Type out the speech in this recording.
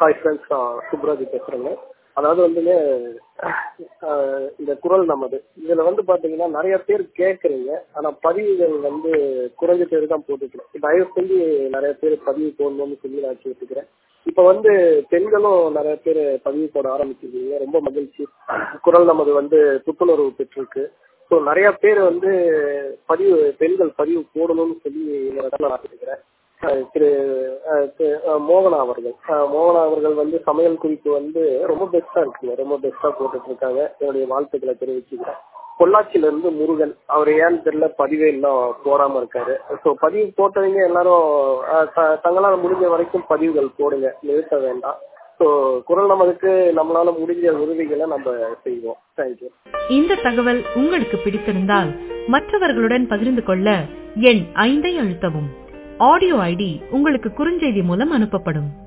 Hi friends, Subraj பேசுறேங்க. அதாவது வந்துங்க, இந்த குரல் நமது இதுல பாத்தீங்கன்னா நிறைய பேர் கேட்கறீங்க. ஆனா பதிவுகள் குறைஞ்ச பேர் தான் போட்டுக்கிறேன். தயவு செஞ்சு நிறைய பேர் பதிவு போடணும்னு சொல்லி நான் கேட்டுக்கிறேன். இப்ப பெண்களும் நிறைய பேர் பதிவு போட ஆரம்பிச்சிருக்கீங்க. ரொம்ப மகிழ்ச்சி. குரல் நமது புத்துணர்வு பெற்றிருக்கு. ஸோ நிறைய பேர் பெண்கள் பதிவு போடணும்னு சொல்லி நான் கேட்டுக்கிறேன். திரு மோகனா அவர்கள் சமையல் குறிப்பு ரொம்ப பெஸ்டா இருக்குங்க. ரொம்ப பெஸ்டா போட்டுட்டு இருக்காங்க. என்னுடைய வாழ்த்துக்களை தெரிவிச்சுக்கிறேன். பொள்ளாச்சியில இருந்து முருகன், அவர் ஏன்னு தெரியல பதிவே இன்னும் போடாம இருக்காரு. ஸோ பதிவு போட்டவங்க எல்லாரும் தங்களால் முடிஞ்ச வரைக்கும் பதிவுகள் போடுங்க, நிறுத்த வேண்டாம். ஸோ குரல் நமக்கு நம்மளால முடிஞ்ச உதவிகளை நம்ம செய்வோம். தேங்க்யூ. இந்த தகவல் உங்களுக்கு பிடித்திருந்தால் மற்றவர்களுடன் பகிர்ந்து கொள்ள எண் 5 அழுத்தவும். ஆடியோ ஐடி உங்களுக்கு குறுஞ்செய்தி மூலம் அனுப்பப்படும்.